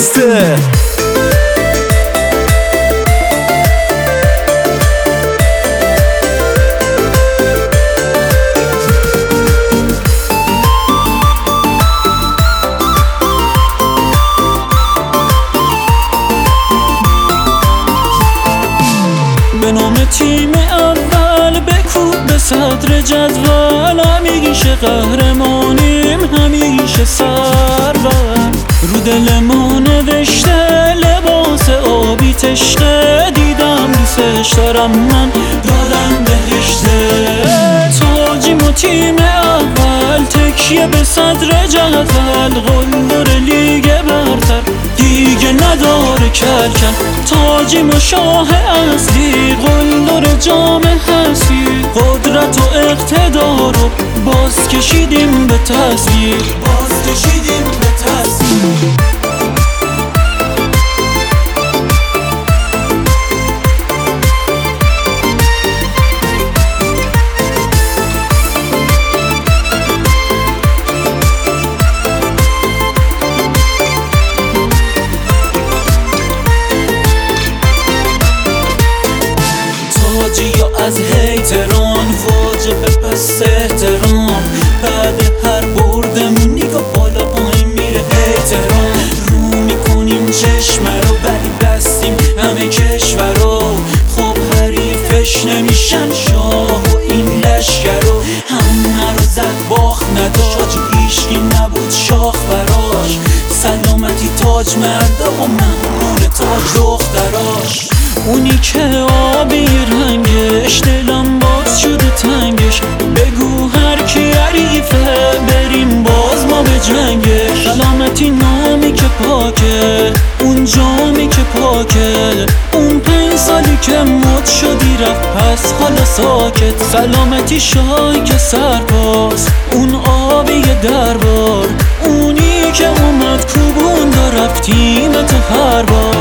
بسته. به نام تیم اول بکوب به صدر جدول، همیشه قهرمانیم همیشه سرور. رو دل ما نوشته لباس آبی تشته، دیدم دوستش دارم من دادم بهشته. تاجیم و تیم اول تکیه به صدر جدول، قلدر لیگ برتر دیگه نداره کلکل. تاجیم و شاه اصلی قلدر جام هستی، قدرت و اقتدار رو باز کشیدیم به تصویر، باز کشیدیم به تصویر. از هیتران واجب پس احترام، بعد هر بردمون نگاه بالا پایین میره هیتران. رو میکنیم چشمه رو ولی بستیم همه کشور رو، خب حریفش نمیشن شاه و این لشکر رو. همه رو زد باخت نداشت، هیچکی نبود شاخ براش. سلامتی تاج مردا و ممنون تاج دختراش. اونی که آبی رنگش دلم باز شده تنگش، بگو هر کی حریفه بریم باز ما به جنگش. سلامتی نامی که پاکه، اون جامی که پاکه، اون 5 سالی که مد شدی رفت پس حالا ساکت. سلامتی شاهی که سرپاس، اون آبی دربار، اونی که اومد کوبون دا رفتیم تو هر بار.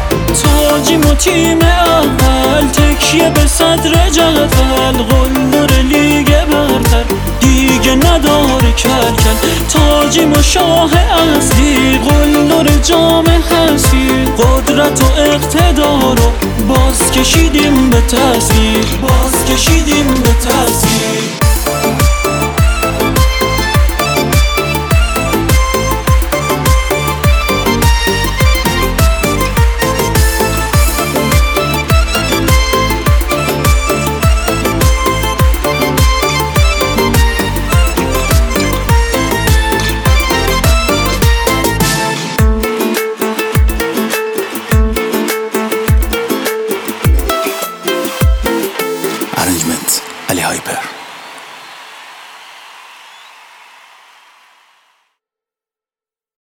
تاجیم و تیم اول تکیه به صدر جدول، قلدر لیگ برتر دیگه نداره کلکل. تاجیم و شاه اصلی قلدر جام هستی، قدرت و اقتدار رو باز کشیدیم به تصویر، باز کشیدیم به تصویر. Arrangement Ali Hyper.